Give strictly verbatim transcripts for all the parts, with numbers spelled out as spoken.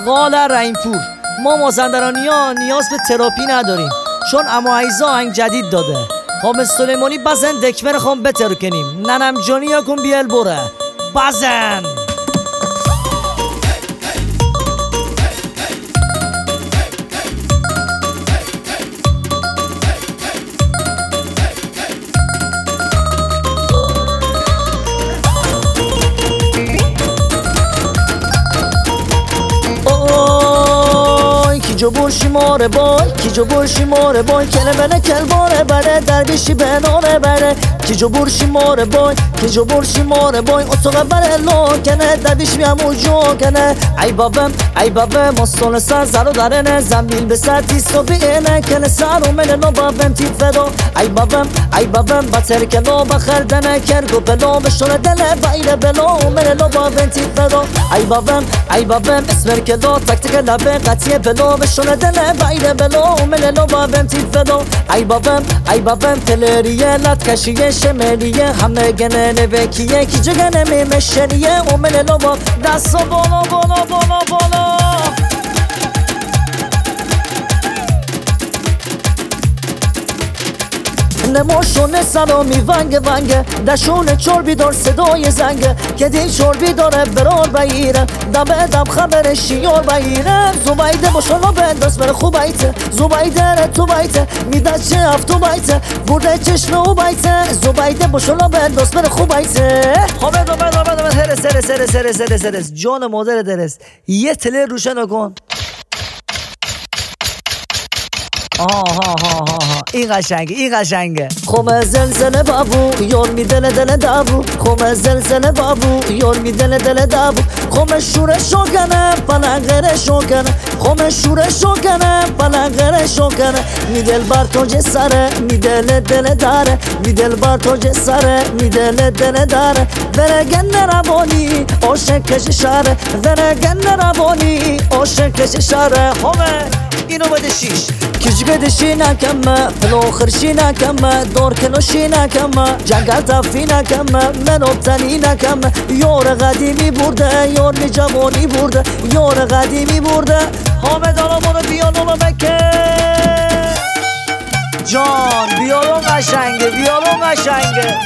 قال رحیمپور. ما مازندرانی ها نیاز به تراپی نداریم چون اما عیزا آهنگ جدید داده. حامد سلیمانی بزن دکمه خون بتر کنیم. ننم جانی ها کن بیل بره بزن. جو برشی ماره بای کی جو برشی ماره بای کله بله کل باره بره درویشی به ناره بره کی جو برشی ماره بای کی جو برشی ماره بای اتوقع بره لو کنه درویش بیامو جو کنه ای بابم ای بابم مستون سر زرو درنه زنبیل به سر تیستو بینه کنه سر و منه نو بابم تی فدو ای بابم ای بابم بطر کلو بخردنه کرگو بلو بشونه دله بایره بلو منه نو بابم تی فدو ای بابم ای بابم اسمر کلو تک تک لبه قطیه بلو شونه دله بایده بلو مللو بابم تی فدو ای بابم ای بابم تلریه لات کشیه شمریه همه گنه نوکیه کی جگنه میمشریه و مللو با دستو بالا بالا بالا بالا. نموشونه سرا میونگه ونگه دشونه چربی دار صدای زنگه که دل چربی داره برار بگیره دم دم خبرش شیار بگیره زبایده باشالا بنداز بره خوب ایته زبایده ره تو بایته میده چه افتو بایته برده چشم او بایته زبایده باشالا بنداز بره خوب ایته. حامد حامد حامد حامد هرس هرس هرس هرس هرس هرس جان مادر درس یه تله روشن کن. آها ها ها ها این قشنگه این قشنگه. خوم زلزله بابو یار میدل دل دابو خوم زلزله بابو یار میدل دل دابو خوم شوره شوکنه پلنگره شوکنه خوم شوره شوکنه پلنگره شوکنه میدل بر تو جساره میدل دل داره میدل بر تو جساره میدل دل داره ورگن روانی عاشق کش شاره ورگن روانی عاشق کش شاره. خومه اینو بده شیش کجگه دشی نکمه پلو خرشی نکمه دور کلوشی نکمه جنگل تفی نکمه من ابتنی نکمه یار قدیمی برده یار می جوانی برده یار قدیمی برده. حامد آلا برو بیالون بکه جان بیالون قشنگه بیالون قشنگه.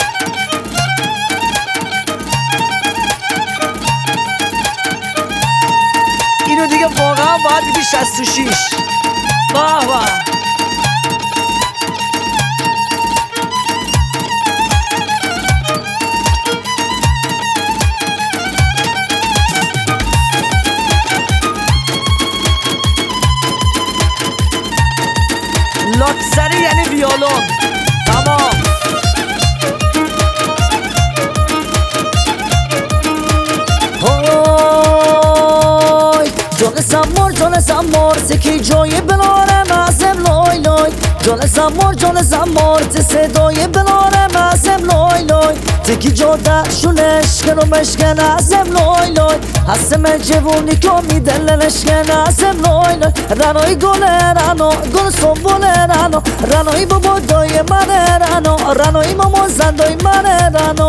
اینو دیگه واقعا باید بیدی شست و شیش. باه باه لاکسری یعنی ویولون. تمام جان سمور جان سمور سکی جای بلاره مزم لای لای جان سمور جان سمور ت صدای بلاره مزم لای لای تکی جاده شونش کنو مشکن ازم لای لای هستم جوونی که میدلنش کن ازم لای لای رنای گل رنو گل سنبول رنو رنای بابا دای من رنو رنای ماما زندای من رنو.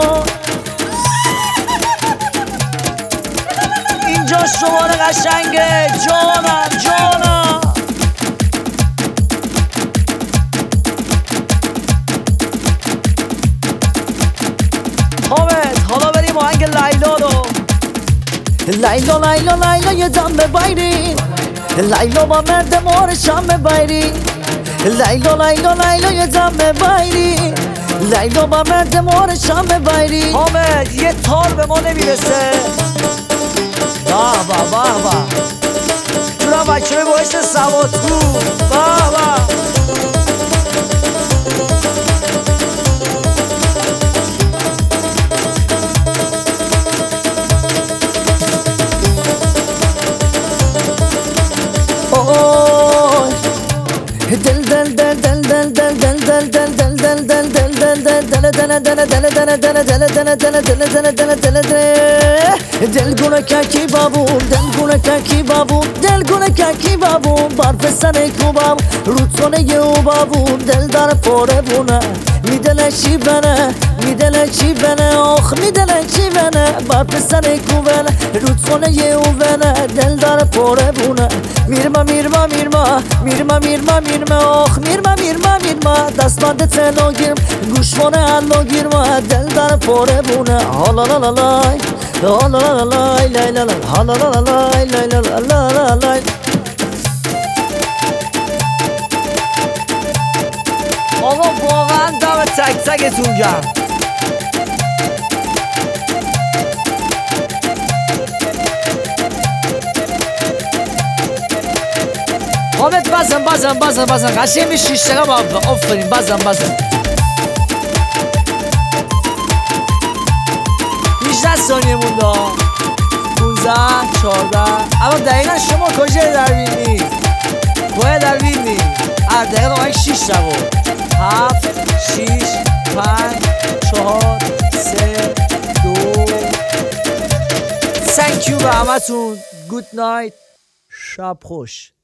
اینجا شماره قشنگه جانم جانم. حامد حالا بریم آهنگ لیلا رو. لیلا لیلا لیلا یه دم ببایری لیلا با مرد مارشم ببایری لیلا لیلا لیلا یه دم ببایری لیلا با مرد مارشم ببایری. حامد یه تار به ما نمیرسه. باه باه باه باه جورا بچه های باعث سوادکو. باه باه دل دل دل دل دل دل دل دل دل دل دل دل دل گونه کی بابو دل گونه کی بابو دل گونه کی بابو برف سر کو بابو رودخونه یو بابو دل دار پاره بونه میدل میدونه چی بنه میدونه چی بنه آخ میدونه چی بنه بر پسر کوبنه رودخونه یه اوبنه دل داره پاره بونه میرما میرما میرما میرما میرما میرما آخ میرما میرما میرما دستمند تلو گیرم گوشوانه الو گیرما دل داره پاره بونه حالا لا لا لای حالا لا لا لای لای لا لا حالا لا لا لای لای لا لا لا لای آقا واقعا دم تک تکتون گرم حامد بزن بزن بزن بزن قشنگ می شیش دقیقه با آفرین بزن بزن هجده ثانیه مونده پونزده چهارده اما دقیقا شما کجای دروینی کجای دروینی هر دقیقه آنک شیش رو هفت شیش پنج چهار سه دو سنکیو به همتون گود نایت شب خوش